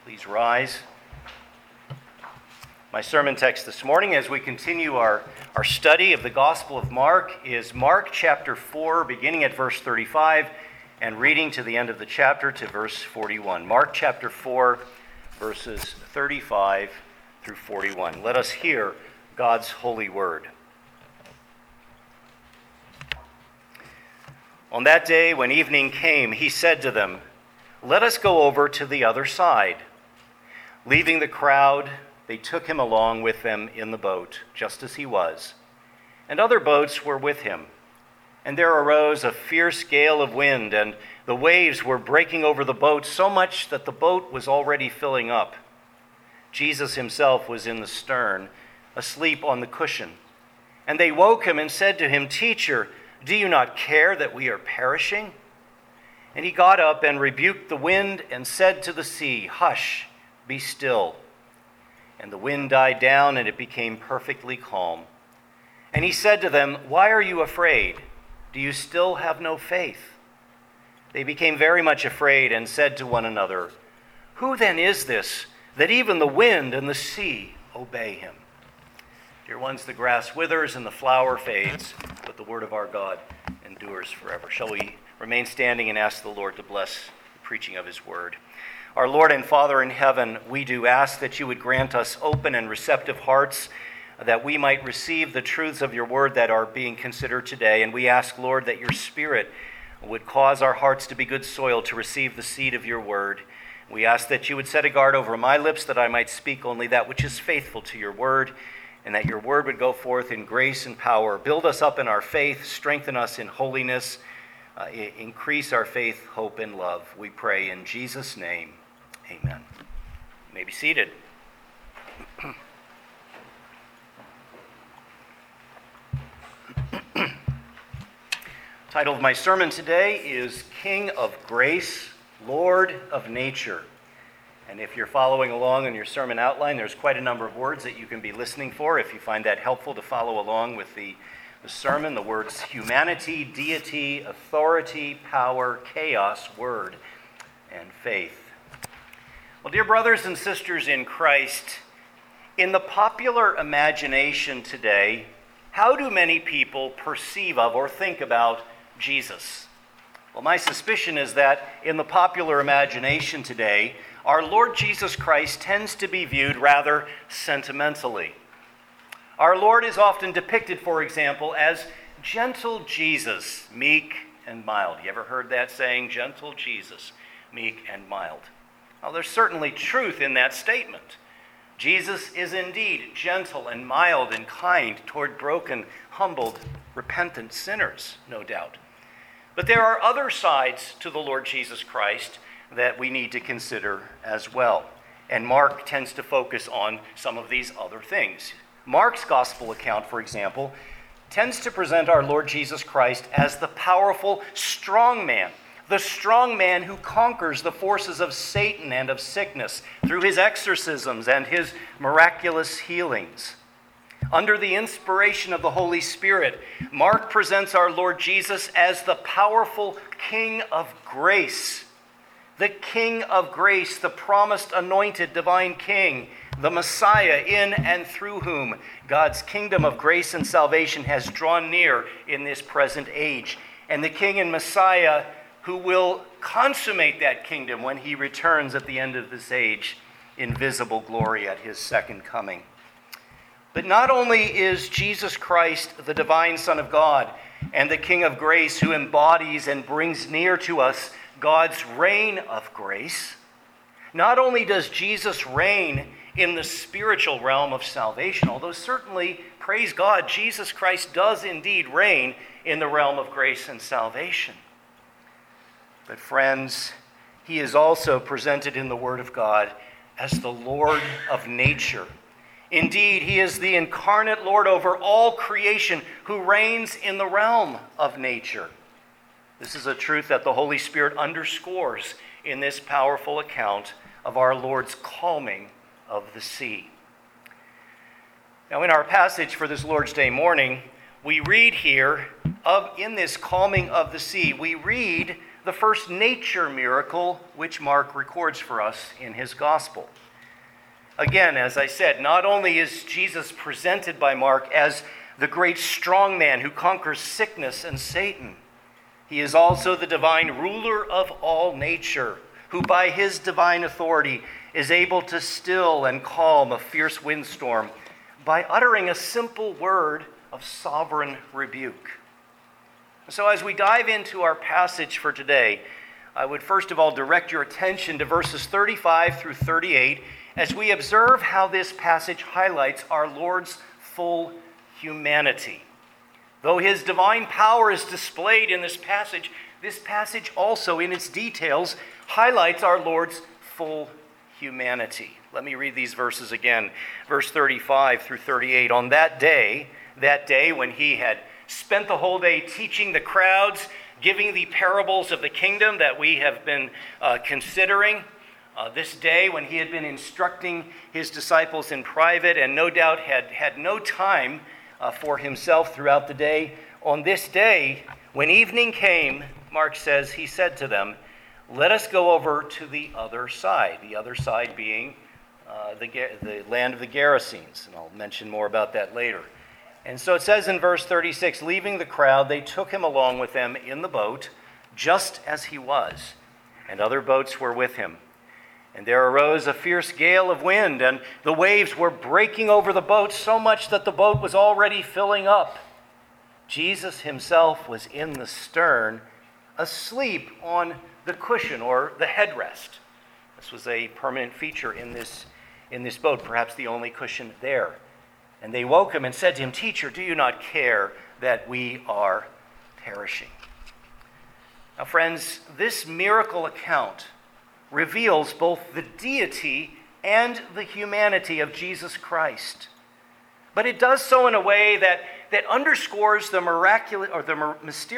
Please rise. My sermon text this morning, as we continue our study of the Gospel of Mark, is Mark chapter 4, beginning at verse 35, and reading to the end of the chapter to verse 41. Mark chapter 4, verses 35 through 41. Let us hear God's holy word. On that day, when evening came, he said to them, "Let us go over to the other side." Leaving the crowd, they took him along with them in the boat, just as he was. And other boats were with him. And there arose a fierce gale of wind, and the waves were breaking over the boat so much that the boat was already filling up. Jesus himself was in the stern, asleep on the cushion. And they woke him and said to him, "Teacher, do you not care that we are perishing?" And he got up and rebuked the wind and said to the sea, "Hush, be still." And the wind died down, and it became perfectly calm. And he said to them, "Why are you afraid? Do you still have no faith?" They became very much afraid and said to one another, "Who then is this, that even the wind and the sea obey him?" Dear ones, the grass withers and the flower fades, but the word of our God endures forever. Shall we remain standing and ask the Lord to bless the preaching of his word? Our Lord and Father in heaven, we do ask that you would grant us open and receptive hearts, that we might receive the truths of your word that are being considered today. And we ask, Lord, that your Spirit would cause our hearts to be good soil to receive the seed of your word. We ask that you would set a guard over my lips, that I might speak only that which is faithful to your word, and that your word would go forth in grace and power. Build us up in our faith, strengthen us in holiness, increase our faith, hope, and love. We pray in Jesus' name. Amen. You may be seated. The title of my sermon today is King of Grace, Lord of Nature. And if you're following along in your sermon outline, there's quite a number of words that you can be listening for. If you find that helpful to follow along with the sermon, the words humanity, deity, authority, power, chaos, word, and faith. Well, dear brothers and sisters in Christ, in the popular imagination today, how do many people perceive of or think about Jesus? Well, my suspicion is that in the popular imagination today, our Lord Jesus Christ tends to be viewed rather sentimentally. Our Lord is often depicted, for example, as gentle Jesus, meek and mild. You ever heard that saying, gentle Jesus, meek and mild? Well, there's certainly truth in that statement. Jesus is indeed gentle and mild and kind toward broken, humbled, repentant sinners, no doubt. But there are other sides to the Lord Jesus Christ that we need to consider as well. And Mark tends to focus on some of these other things. Mark's gospel account, for example, tends to present our Lord Jesus Christ as the powerful, strong man, the strong man who conquers the forces of Satan and of sickness through his exorcisms and his miraculous healings. Under the inspiration of the Holy Spirit, Mark presents our Lord Jesus as the powerful King of Grace. The King of Grace, the promised anointed divine King, the Messiah in and through whom God's kingdom of grace and salvation has drawn near in this present age. And the King and Messiah who will consummate that kingdom when he returns at the end of this age in visible glory at his second coming. But not only is Jesus Christ the divine Son of God and the King of grace who embodies and brings near to us God's reign of grace, not only does Jesus reign in the spiritual realm of salvation, although certainly, praise God, Jesus Christ does indeed reign in the realm of grace and salvation. But friends, he is also presented in the Word of God as the Lord of nature. Indeed, he is the incarnate Lord over all creation who reigns in the realm of nature. This is a truth that the Holy Spirit underscores in this powerful account of our Lord's calming of the sea. Now, in our passage for this Lord's Day morning, we read here, in this calming of the sea, we read the first nature miracle which Mark records for us in his gospel. Again, as I said, not only is Jesus presented by Mark as the great strong man who conquers sickness and Satan, he is also the divine ruler of all nature, who by his divine authority is able to still and calm a fierce windstorm by uttering a simple word of sovereign rebuke. So as we dive into our passage for today, I would first of all direct your attention to verses 35 through 38 as we observe how this passage highlights our Lord's full humanity. Though his divine power is displayed in this passage also in its details highlights our Lord's full humanity. Let me read these verses again. Verse 35 through 38. On that day when he had spent the whole day teaching the crowds, giving the parables of the kingdom that we have been considering, this day when he had been instructing his disciples in private and no doubt had no time for himself throughout the day, on this day, when evening came, Mark says, he said to them, "Let us go over to the other side being the land of the Gerasenes," and I'll mention more about that later. And so it says in verse 36, leaving the crowd, they took him along with them in the boat, just as he was, and other boats were with him. And there arose a fierce gale of wind, and the waves were breaking over the boat so much that the boat was already filling up. Jesus himself was in the stern, asleep on the cushion or the headrest. This was a permanent feature in this boat, perhaps the only cushion there. And they woke him and said to him, "Teacher, do you not care that we are perishing?" Now, friends, this miracle account reveals both the deity and the humanity of Jesus Christ. But it does so in a way that underscores the miraculous, or the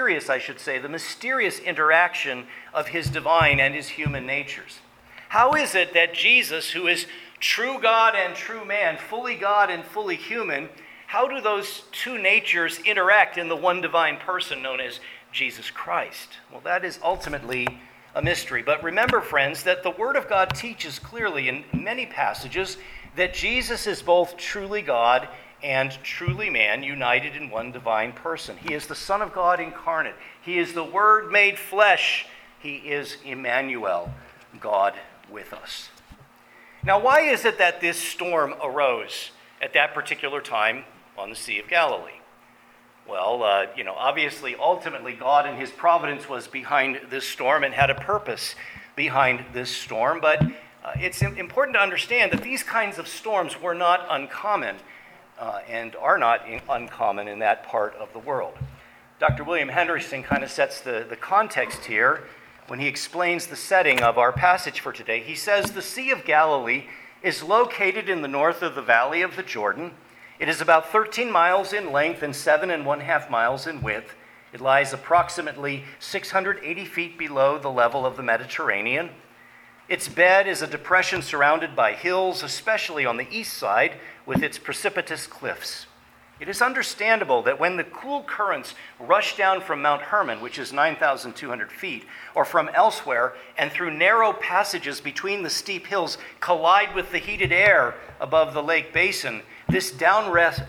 mysterious interaction of his divine and his human natures. How is it that Jesus, who is true God and true man, fully God and fully human, how do those two natures interact in the one divine person known as Jesus Christ? Well, that is ultimately a mystery. But remember, friends, that the Word of God teaches clearly in many passages that Jesus is both truly God and truly man, united in one divine person. He is the Son of God incarnate. He is the Word made flesh. He is Emmanuel, God with us. Now, why is it that this storm arose at that particular time on the Sea of Galilee? Well, obviously, ultimately, God in his providence was behind this storm and had a purpose behind this storm. But it's important to understand that these kinds of storms were not uncommon and are not uncommon in that part of the world. Dr. William Henderson kind of sets the context here when he explains the setting of our passage for today. He says the Sea of Galilee is located in the north of the valley of the Jordan. It is about 13 miles in length and 7.5 miles in width. It lies approximately 680 feet below the level of the Mediterranean. Its bed is a depression surrounded by hills, especially on the east side, with its precipitous cliffs. It is understandable that when the cool currents rush down from Mount Hermon, which is 9,200 feet, or from elsewhere, and through narrow passages between the steep hills collide with the heated air above the lake basin, this downrush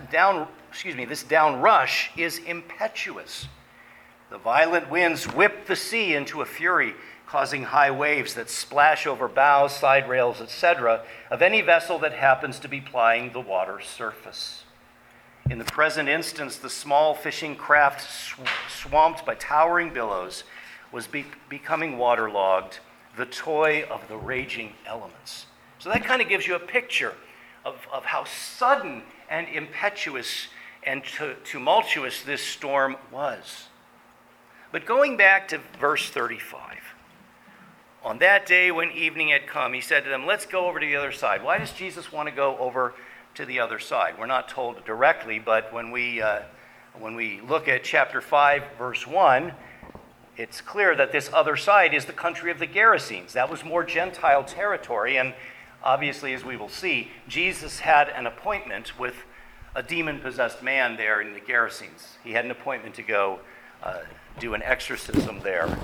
is impetuous. The violent winds whip the sea into a fury, causing high waves that splash over bows, side rails, etc., of any vessel that happens to be plying the water's surface. In the present instance, the small fishing craft, swamped by towering billows, was becoming waterlogged, the toy of the raging elements. So that kind of gives you a picture of how sudden and impetuous and tumultuous this storm was. But going back to verse 35, on that day when evening had come, he said to them, "Let's go over to the other side." Why does Jesus want to go over to the other side? We're not told directly, but when we look at chapter 5, verse 1, it's clear that this other side is the country of the Gerasenes. That was more Gentile territory, and obviously, as we will see, Jesus had an appointment with a demon-possessed man there in the Gerasenes. He had an appointment to go do an exorcism there,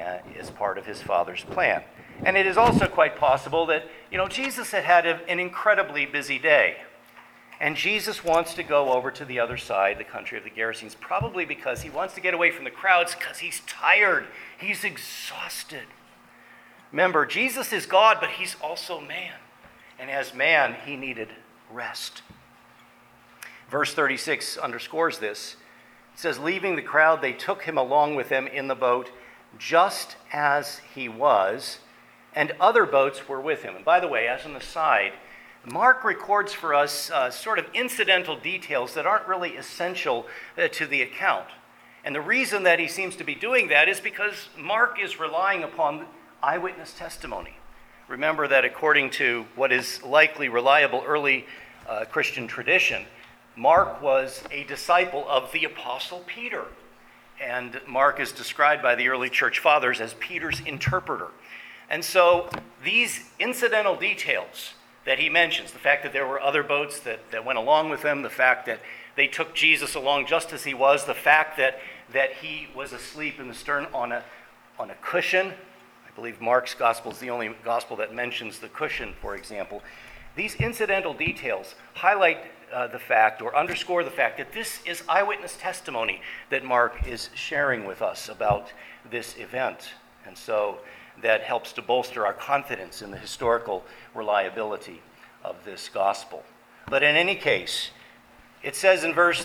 is part of his Father's plan. And it is also quite possible that, Jesus had an incredibly busy day. And Jesus wants to go over to the other side, the country of the Gerasenes, probably because he wants to get away from the crowds because he's tired. He's exhausted. Remember, Jesus is God, but he's also man. And as man, he needed rest. Verse 36 underscores this. It says, leaving the crowd, they took him along with them in the boat, just as he was, and other boats were with him. And by the way, as an aside, Mark records for us sort of incidental details that aren't really essential to the account. And the reason that he seems to be doing that is because Mark is relying upon eyewitness testimony. Remember that according to what is likely reliable early Christian tradition, Mark was a disciple of the Apostle Peter. And Mark is described by the early church fathers as Peter's interpreter. And so these incidental details that he mentions, the fact that there were other boats that went along with him, the fact that they took Jesus along just as he was, the fact that he was asleep in the stern on a cushion. I believe Mark's gospel is the only gospel that mentions the cushion, for example. These incidental details highlight the fact or underscore the fact that this is eyewitness testimony that Mark is sharing with us about this event. And so that helps to bolster our confidence in the historical reliability of this gospel. But in any case, it says in verse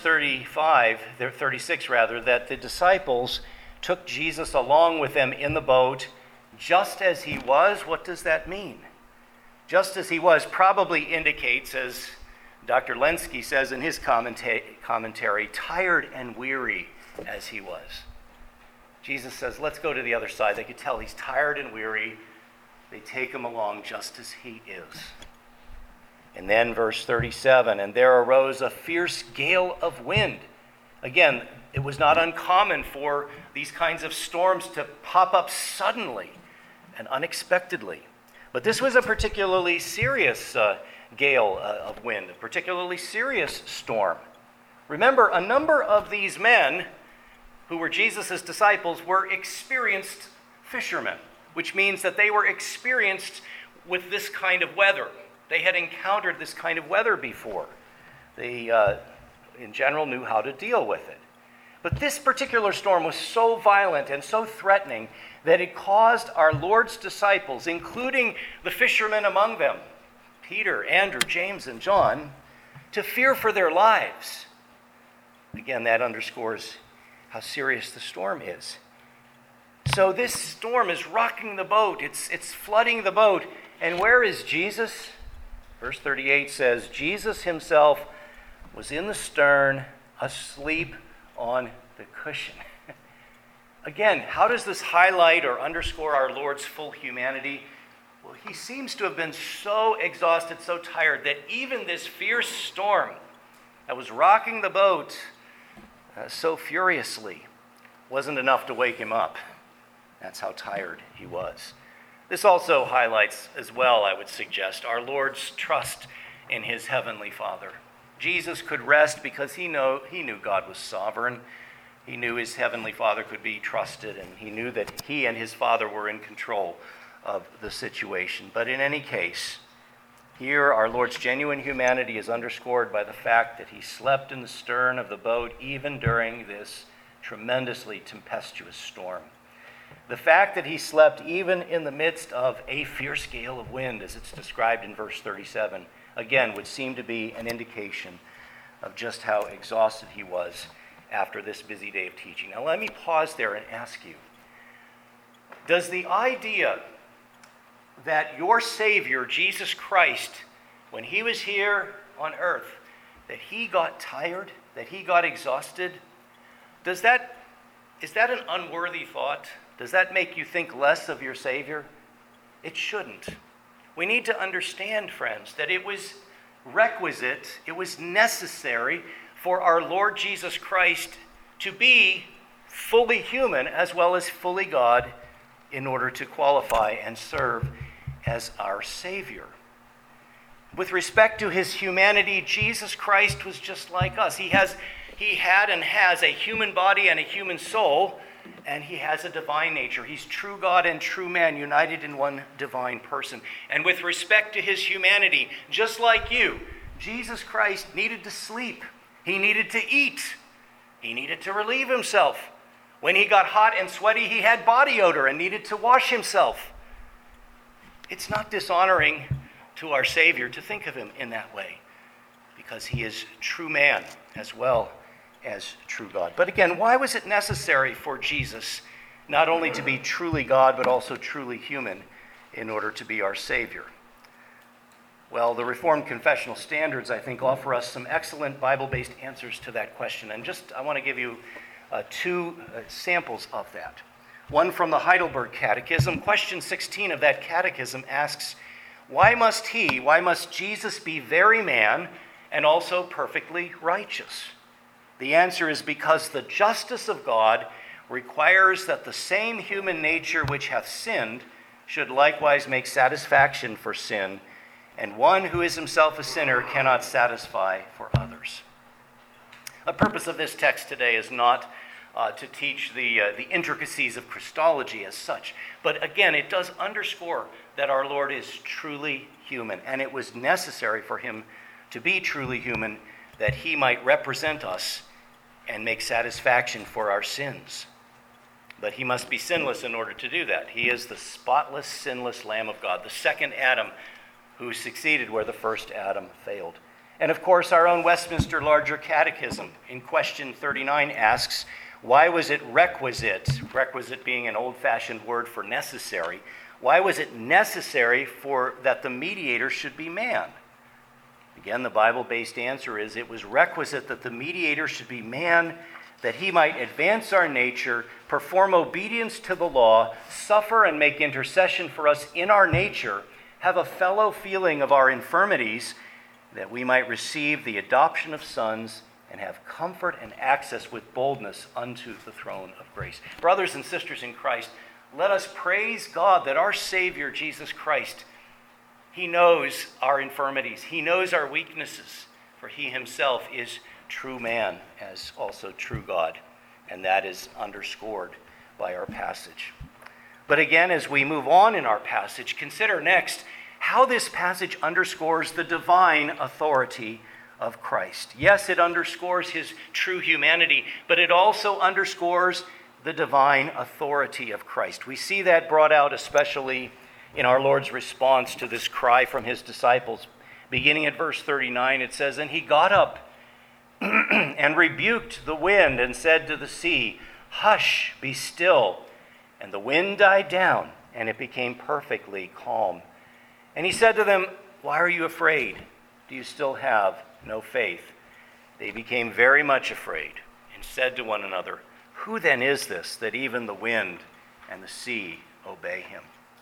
36 that the disciples took Jesus along with them in the boat just as he was. What does that mean? Just as he was probably indicates, as Dr. Lenski says in his commentary, tired and weary as he was. Jesus says, let's go to the other side. They could tell he's tired and weary. They take him along just as he is. And then verse 37, and there arose a fierce gale of wind. Again, it was not uncommon for these kinds of storms to pop up suddenly and unexpectedly. But this was a particularly serious gale of wind, a particularly serious storm. Remember, a number of these men who were Jesus' disciples were experienced fishermen, which means that they were experienced with this kind of weather. They had encountered this kind of weather before. They, in general, knew how to deal with it. But this particular storm was so violent and so threatening that it caused our Lord's disciples, including the fishermen among them, Peter, Andrew, James, and John, to fear for their lives. Again, that underscores how serious the storm is. So this storm is rocking the boat. It's flooding the boat. And where is Jesus? Verse 38 says, Jesus himself was in the stern, asleep on the cushion. Again, how does this highlight or underscore our Lord's full humanity? Well, he seems to have been so exhausted, so tired, that even this fierce storm that was rocking the boat so furiously wasn't enough to wake him up. That's how tired he was. This also highlights as well, I would suggest, our Lord's trust in his heavenly Father. Jesus could rest because he knew God was sovereign. He knew his heavenly Father could be trusted, and he knew that he and his Father were in control of the situation. But in any case, here our Lord's genuine humanity is underscored by the fact that he slept in the stern of the boat even during this tremendously tempestuous storm. The fact that he slept even in the midst of a fierce gale of wind, as it's described in verse 37, again, would seem to be an indication of just how exhausted he was after this busy day of teaching. Now let me pause there and ask you, does the idea that your Savior, Jesus Christ, when he was here on earth, that he got tired, that he got exhausted, is that an unworthy thought? Does that make you think less of your Savior? It shouldn't. We need to understand, friends, that it was requisite, it was necessary for our Lord Jesus Christ to be fully human as well as fully God in order to qualify and serve as our Savior. With respect to his humanity, Jesus Christ was just like us. He had and has a human body and a human soul, and he has a divine nature. He's true God and true man, united in one divine person. And with respect to his humanity, just like you, Jesus Christ needed to sleep. He needed to eat. He needed to relieve himself. When he got hot and sweaty, he had body odor and needed to wash himself. It's not dishonoring to our Savior to think of him in that way, because he is true man as well as true God. But again, why was it necessary for Jesus not only to be truly God, but also truly human in order to be our Savior? Well, the Reformed Confessional Standards, I think, offer us some excellent Bible-based answers to that question. And I want to give you two samples of that. One from the Heidelberg Catechism. Question 16 of that catechism asks, why must Jesus be very man and also perfectly righteous? The answer is because the justice of God requires that the same human nature which hath sinned should likewise make satisfaction for sin, and one who is himself a sinner cannot satisfy for others. The purpose of this text today is not to teach the intricacies of Christology as such, but again, it does underscore that our Lord is truly human, and it was necessary for him to be truly human that he might represent us and make satisfaction for our sins. But he must be sinless in order to do that. He is the spotless, sinless Lamb of God, the second Adam who succeeded where the first Adam failed. And of course, our own Westminster Larger Catechism in question 39 asks, why was it requisite being an old-fashioned word for necessary, why was it necessary for that the mediator should be man? Again, the Bible-based answer is it was requisite that the mediator should be man, that he might advance our nature, perform obedience to the law, suffer and make intercession for us in our nature, have a fellow feeling of our infirmities, that we might receive the adoption of sons and have comfort and access with boldness unto the throne of grace. Brothers and sisters in Christ, let us praise God that our Savior, Jesus Christ, he knows our infirmities. He knows our weaknesses, for he himself is true man as also true God, and that is underscored by our passage. But again, as we move on in our passage, consider next how this passage underscores the divine authority of Christ. Yes, it underscores his true humanity, but it also underscores the divine authority of Christ. We see that brought out especially in our Lord's response to this cry from his disciples. Beginning at verse 39, it says, and he got up and rebuked the wind and said to the sea, hush, be still. And the wind died down, and it became perfectly calm. And he said to them, why are you afraid? Do you still have no faith? They became very much afraid and said to one another, who then is this that even the wind and the sea obey him?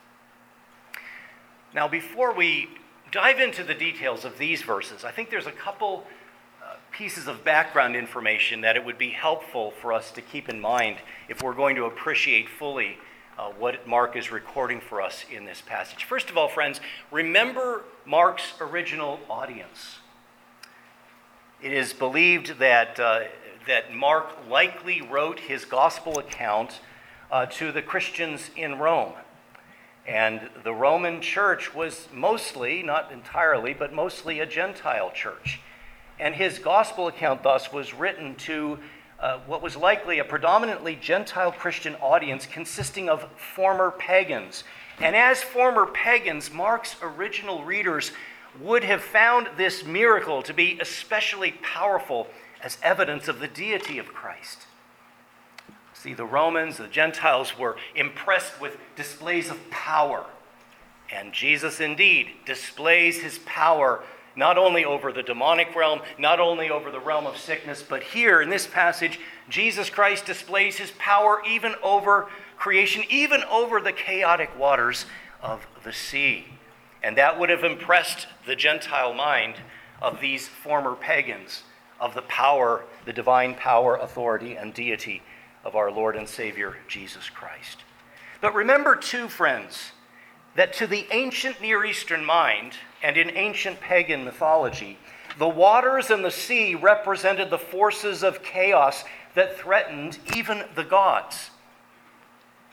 Now, before we dive into the details of these verses, I think there's a couple pieces of background information that it would be helpful for us to keep in mind if we're going to appreciate fully what Mark is recording for us in this passage. First of all, friends, remember Mark's original audience. It is believed that Mark likely wrote his gospel account to the Christians in Rome. And the Roman church was mostly, not entirely, but mostly a Gentile church. And his gospel account thus was written to what was likely a predominantly Gentile Christian audience consisting of former pagans. And as former pagans, Mark's original readers would have found this miracle to be especially powerful as evidence of the deity of Christ. See, the Romans, the Gentiles, were impressed with displays of power. And Jesus indeed displays his power not only over the demonic realm, not only over the realm of sickness, but here in this passage, Jesus Christ displays his power even over creation, even over the chaotic waters of the sea. And that would have impressed the Gentile mind of these former pagans of the power, the divine power, authority, and deity of our Lord and Savior, Jesus Christ. But remember too, friends, that to the ancient Near Eastern mind and in ancient pagan mythology, the waters and the sea represented the forces of chaos that threatened even the gods.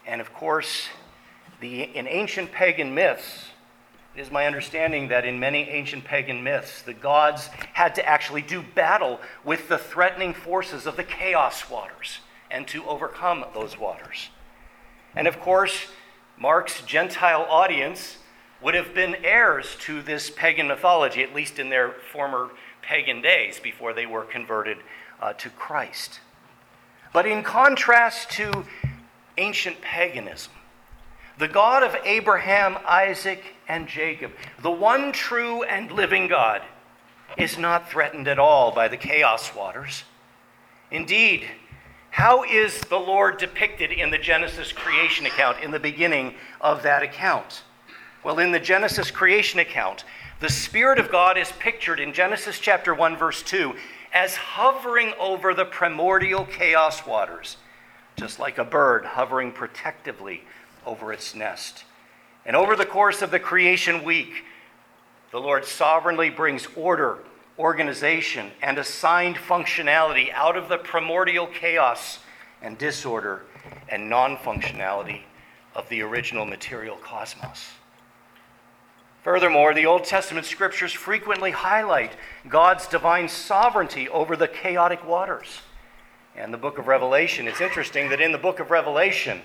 And of course, in ancient pagan myths, it is my understanding that in many ancient pagan myths, the gods had to actually do battle with the threatening forces of the chaos waters and to overcome those waters. And of course, Mark's Gentile audience would have been heirs to this pagan mythology, at least in their former pagan days before they were converted to Christ. But in contrast to ancient paganism, the God of Abraham, Isaac, and Jacob, the one true and living God, is not threatened at all by the chaos waters. Indeed, how is the Lord depicted in the Genesis creation account, in the beginning of that account? Well, in the Genesis creation account, the Spirit of God is pictured in Genesis chapter 1, verse 2, as hovering over the primordial chaos waters, just like a bird hovering protectively over its nest. And over the course of the creation week, the Lord sovereignly brings order, organization, and assigned functionality out of the primordial chaos and disorder and non-functionality of the original material cosmos. Furthermore, the Old Testament scriptures frequently highlight God's divine sovereignty over the chaotic waters. And the book of Revelation, it's interesting that in the book of Revelation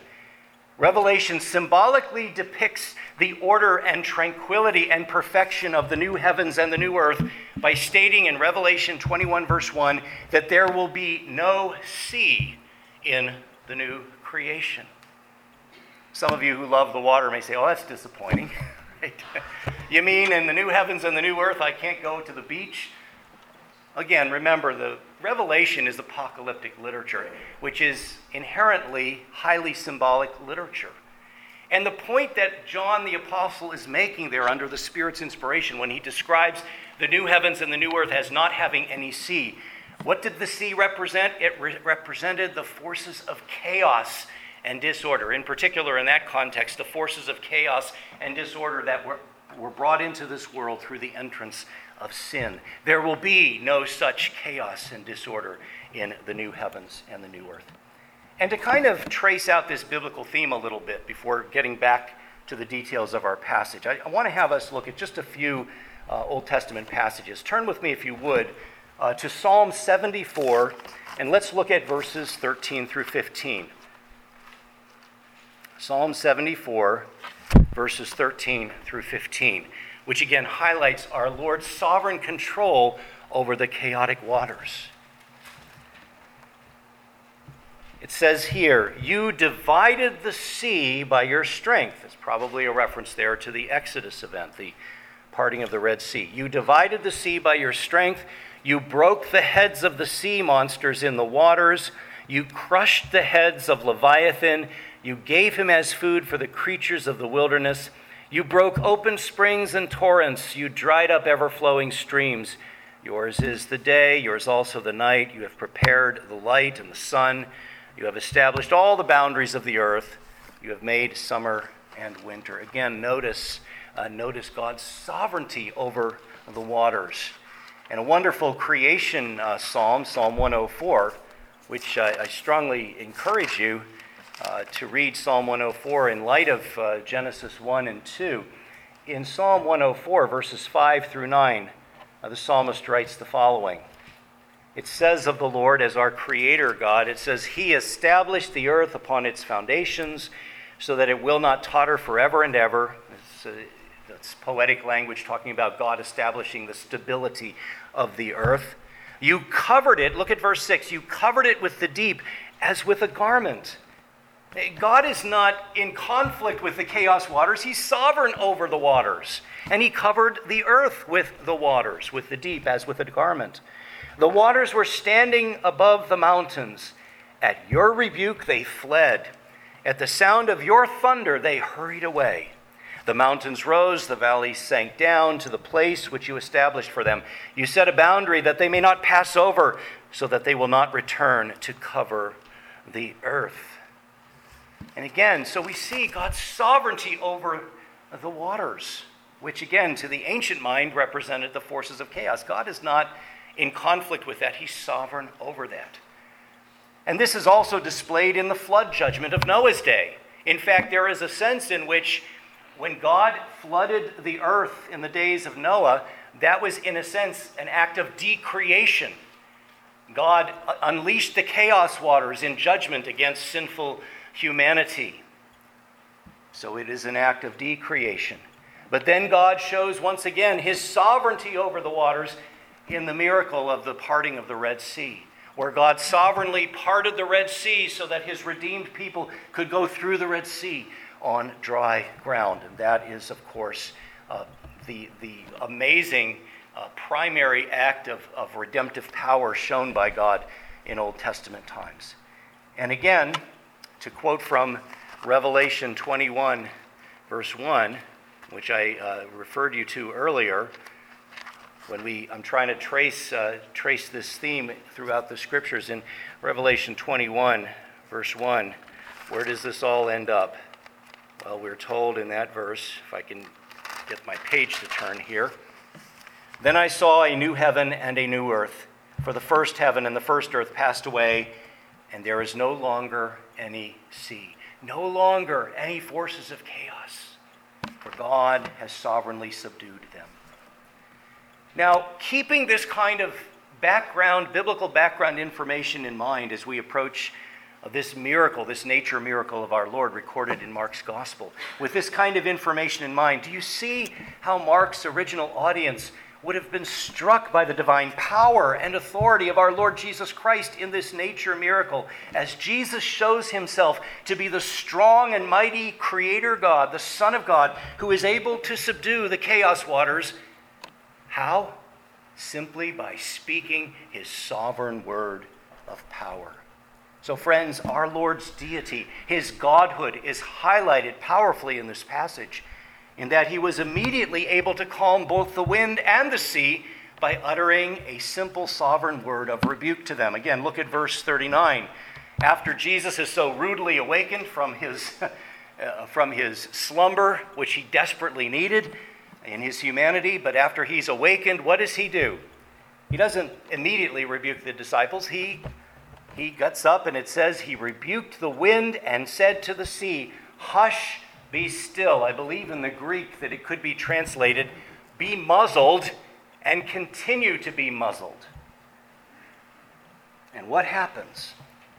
symbolically depicts the order and tranquility and perfection of the new heavens and the new earth by stating in Revelation 21, verse 1, that there will be no sea in the new creation. Some of you who love the water may say, oh, that's disappointing. You mean in the new heavens and the new earth I can't go to the beach? Again, remember, the Revelation is apocalyptic literature, which is inherently highly symbolic literature. And the point that John the Apostle is making there under the Spirit's inspiration when he describes the new heavens and the new earth as not having any sea, what did the sea represent? It represented the forces of chaos and disorder. In particular, in that context, the forces of chaos and disorder that were brought into this world through the entrance of sin. There will be no such chaos and disorder in the new heavens and the new earth. And to kind of trace out this biblical theme a little bit before getting back to the details of our passage, I want to have us look at just a few Old Testament passages. Turn with me, if you would, to Psalm 74, and let's look at verses 13 through 15. Psalm 74, verses 13 through 15, which again highlights our Lord's sovereign control over the chaotic waters. It says here, you divided the sea by your strength. It's probably a reference there to the Exodus event, the parting of the Red Sea. You divided the sea by your strength. You broke the heads of the sea monsters in the waters. You crushed the heads of Leviathan. You gave him as food for the creatures of the wilderness. You broke open springs and torrents. You dried up ever-flowing streams. Yours is the day, yours also the night. You have prepared the light and the sun. You have established all the boundaries of the earth. You have made summer and winter. Again, notice God's sovereignty over the waters. And a wonderful creation psalm, Psalm 104, which I strongly encourage you to read Psalm 104 in light of Genesis 1 and 2. In Psalm 104, verses 5 through 9, the psalmist writes the following. It says of the Lord as our creator God, it says, He established the earth upon its foundations so that it will not totter forever and ever. That's poetic language talking about God establishing the stability of the earth. You covered it, look at verse 6, you covered it with the deep as with a garment. God is not in conflict with the chaos waters. He's sovereign over the waters. And he covered the earth with the waters, with the deep as with a garment. The waters were standing above the mountains. At your rebuke they fled. At the sound of your thunder they hurried away. The mountains rose, the valleys sank down to the place which you established for them. You set a boundary that they may not pass over, so that they will not return to cover the earth. And again, so we see God's sovereignty over the waters, which again, to the ancient mind, represented the forces of chaos. God is not in conflict with that. He's sovereign over that. And this is also displayed in the flood judgment of Noah's day. In fact, there is a sense in which when God flooded the earth in the days of Noah, that was, in a sense, an act of decreation. God unleashed the chaos waters in judgment against sinful humanity. So it is an act of decreation. But then God shows once again his sovereignty over the waters in the miracle of the parting of the Red Sea, where God sovereignly parted the Red Sea so that his redeemed people could go through the Red Sea on dry ground. And that is, of course, the amazing primary act of redemptive power shown by God in Old Testament times. And again, to quote from Revelation 21, verse 1, which I referred you to earlier, I'm trying to trace this theme throughout the scriptures. In Revelation 21, verse 1, where does this all end up? Well, we're told in that verse, if I can get my page to turn here, "Then I saw a new heaven and a new earth, for the first heaven and the first earth passed away, and there is no longer any sea." No longer any forces of chaos, for God has sovereignly subdued them. Now, keeping this kind of biblical background information in mind as we approach this miracle, this nature miracle of our Lord recorded in Mark's gospel, with this kind of information in mind, do you see how Mark's original audience would have been struck by the divine power and authority of our Lord Jesus Christ in this nature miracle, as Jesus shows himself to be the strong and mighty Creator God, the Son of God, who is able to subdue the chaos waters? How? Simply by speaking his sovereign word of power. So friends, our Lord's deity, his godhood, is highlighted powerfully in this passage, in that he was immediately able to calm both the wind and the sea by uttering a simple sovereign word of rebuke to them. Again, look at verse 39. After Jesus is so rudely awakened from his slumber, which he desperately needed in his humanity, but after he's awakened, what does he do? He doesn't immediately rebuke the disciples. He gets up, and it says he rebuked the wind and said to the sea, "Hush, be still." I believe in the Greek that it could be translated, "Be muzzled and continue to be muzzled." And what happens?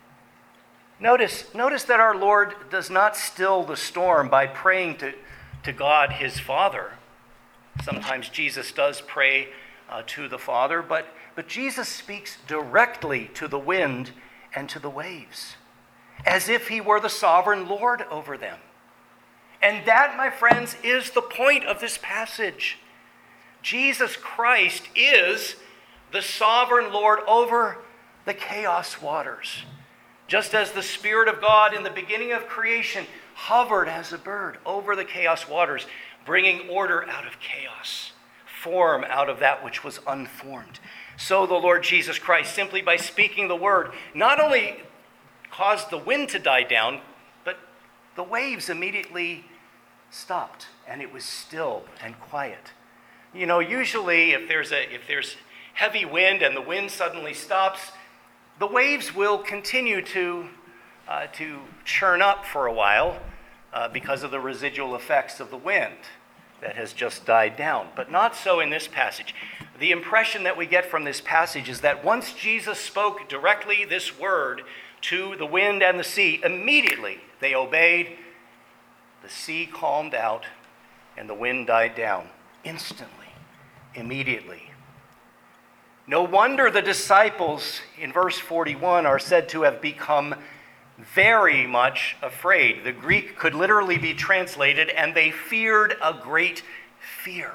Notice that our Lord does not still the storm by praying to God, his Father. Sometimes Jesus does pray to the Father, but Jesus speaks directly to the wind and to the waves, as if he were the sovereign Lord over them. And that, my friends, is the point of this passage. Jesus Christ is the sovereign Lord over the chaos waters. Just as the Spirit of God in the beginning of creation hovered as a bird over the chaos waters, bringing order out of chaos, form out of that which was unformed. So the Lord Jesus Christ, simply by speaking the word, not only caused the wind to die down, but the waves immediately stopped, and it was still and quiet. You know, usually if there's heavy wind and the wind suddenly stops, the waves will continue to churn up for a while because of the residual effects of the wind that has just died down. But not so in this passage. The impression that we get from this passage is that once Jesus spoke directly this word to the wind and the sea, immediately they obeyed. The sea calmed out and the wind died down instantly, immediately. No wonder the disciples in verse 41 are said to have become very much afraid. The Greek could literally be translated, "and they feared a great fear."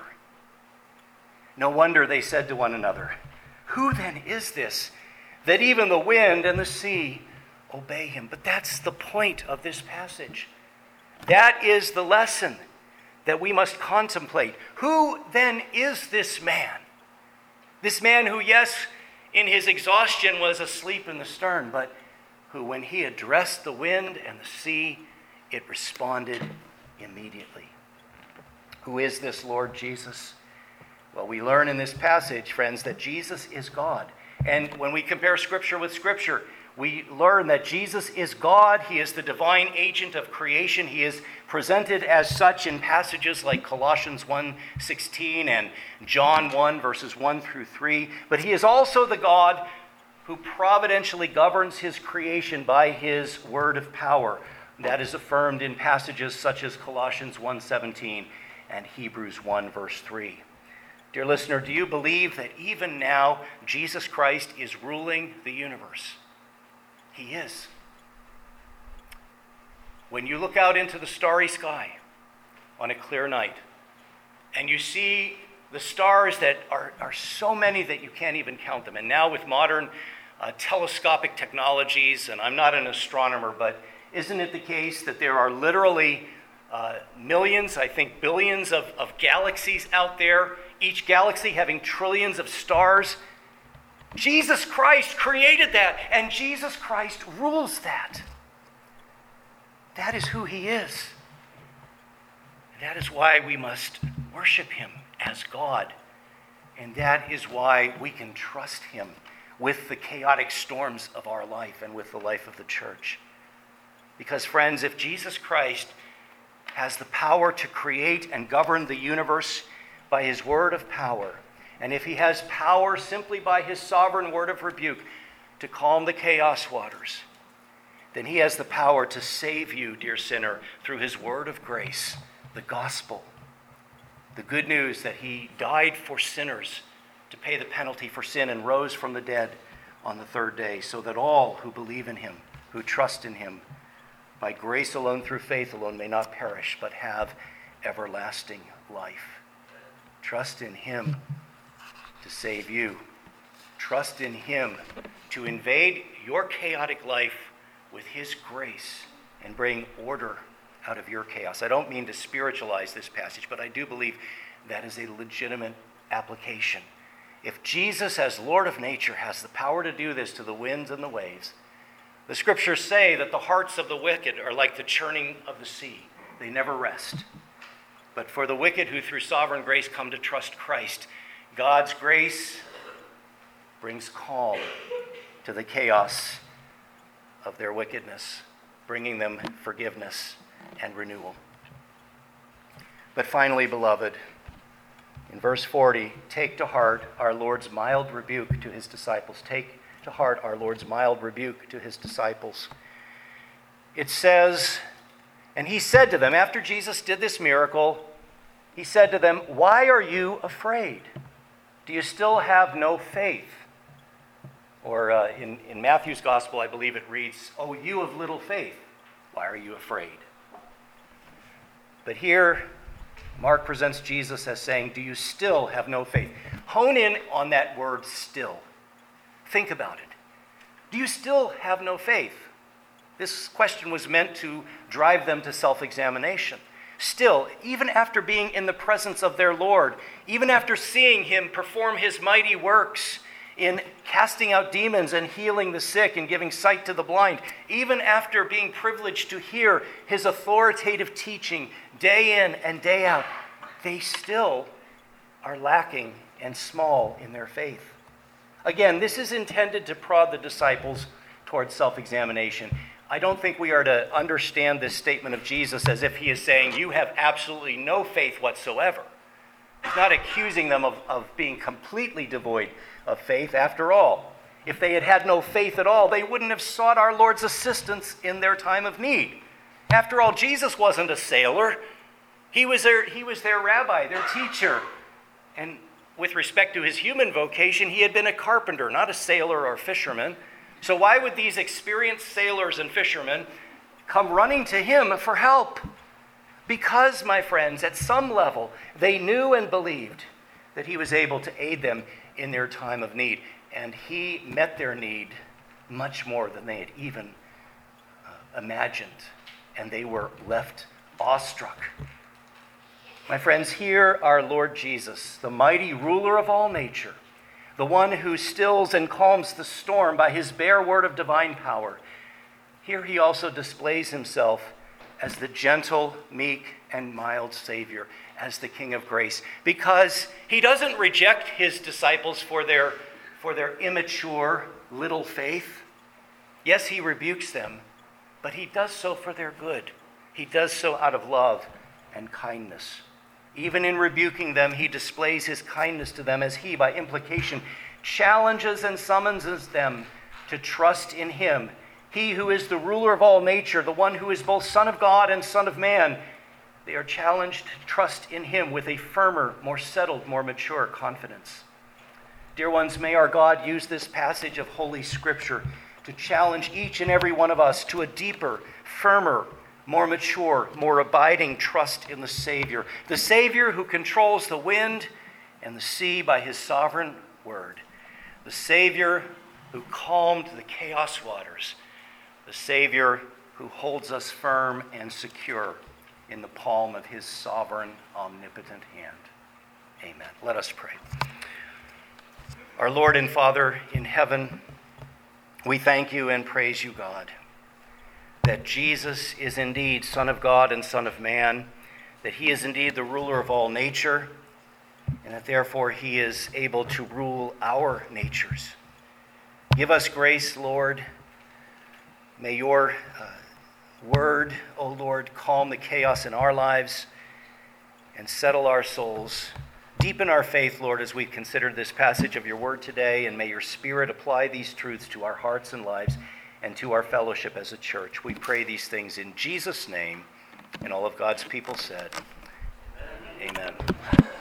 No wonder they said to one another, "Who then is this, that even the wind and the sea obey him?" But that's the point of this passage. That is the lesson that we must contemplate. Who then is this man? This man who, yes, in his exhaustion was asleep in the stern, but who, when he addressed the wind and the sea, it responded immediately. Who is this Lord Jesus? Well, we learn in this passage, friends, that Jesus is God. And when we compare Scripture with Scripture, we learn that Jesus is God. He is the divine agent of creation. He is presented as such in passages like Colossians 1:16 and John 1, verses 1 through 3. But he is also the God who providentially governs his creation by his word of power. That is affirmed in passages such as Colossians 1:17 and Hebrews 1, verse 3. Dear listener, do you believe that even now Jesus Christ is ruling the universe? He is. When you look out into the starry sky on a clear night and you see the stars that are so many that you can't even count them, and now with modern telescopic technologies, and I'm not an astronomer, but isn't it the case that there are literally millions, I think billions of galaxies out there, each galaxy having trillions of stars? Jesus Christ created that, and Jesus Christ rules that. That is who he is. That is why we must worship him as God, and that is why we can trust him with the chaotic storms of our life and with the life of the church. Because, friends, if Jesus Christ has the power to create and govern the universe by his word of power, and if he has power simply by his sovereign word of rebuke to calm the chaos waters, then he has the power to save you, dear sinner, through his word of grace, the gospel, the good news that he died for sinners to pay the penalty for sin and rose from the dead on the third day, so that all who believe in him, who trust in him, by grace alone, through faith alone, may not perish, but have everlasting life. Trust in him to save you. Trust in him to invade your chaotic life with his grace and bring order out of your chaos. I don't mean to spiritualize this passage, but I do believe that is a legitimate application. If Jesus, as Lord of nature, has the power to do this to the winds and the waves, the scriptures say that the hearts of the wicked are like the churning of the sea. They never rest. But for the wicked who through sovereign grace come to trust Christ, God's grace brings calm to the chaos of their wickedness, bringing them forgiveness and renewal. But finally, beloved, in verse 40, take to heart our Lord's mild rebuke to his disciples. Take to heart our Lord's mild rebuke to his disciples. It says, and he said to them, after Jesus did this miracle, he said to them, why are you afraid? Do you still have no faith? Or in Matthew's gospel, I believe it reads, oh, you of little faith, why are you afraid? But here, Mark presents Jesus as saying, do you still have no faith? Hone in on that word still. Think about it. Do you still have no faith? This question was meant to drive them to self-examination. Still, even after being in the presence of their Lord, even after seeing him perform his mighty works in casting out demons and healing the sick and giving sight to the blind, even after being privileged to hear his authoritative teaching day in and day out, they still are lacking and small in their faith. Again, this is intended to prod the disciples towards self-examination. I don't think we are to understand this statement of Jesus as if he is saying, you have absolutely no faith whatsoever. He's not accusing them of being completely devoid of faith. After all, if they had had no faith at all, they wouldn't have sought our Lord's assistance in their time of need. After all, Jesus wasn't a sailor. He was their rabbi, their teacher. And with respect to his human vocation, he had been a carpenter, not a sailor or fisherman. So why would these experienced sailors and fishermen come running to him for help? Because, my friends, at some level, they knew and believed that he was able to aid them in their time of need. And he met their need much more than they had even imagined. And they were left awestruck. My friends, here our Lord Jesus, the mighty ruler of all nature, the one who stills and calms the storm by his bare word of divine power. Here he also displays himself as the gentle, meek, and mild Savior, as the King of grace, because he doesn't reject his disciples for their immature little faith. Yes, he rebukes them, but he does so for their good. He does so out of love and kindness. Even in rebuking them, he displays his kindness to them as he, by implication, challenges and summons them to trust in him. He who is the ruler of all nature, the one who is both Son of God and Son of Man, they are challenged to trust in him with a firmer, more settled, more mature confidence. Dear ones, may our God use this passage of Holy Scripture to challenge each and every one of us to a deeper, firmer, more mature, more abiding trust in the Savior who controls the wind and the sea by his sovereign word, the Savior who calmed the chaos waters, the Savior who holds us firm and secure in the palm of his sovereign, omnipotent hand. Amen. Let us pray. Our Lord and Father in heaven, we thank you and praise you, God, that Jesus is indeed Son of God and Son of Man, that he is indeed the ruler of all nature, and that therefore he is able to rule our natures. Give us grace, Lord. May your word, O Lord, calm the chaos in our lives and settle our souls. Deepen our faith, Lord, as we've considered this passage of your word today, and may your Spirit apply these truths to our hearts and lives and to our fellowship as a church. We pray these things in Jesus' name, and all of God's people said, Amen.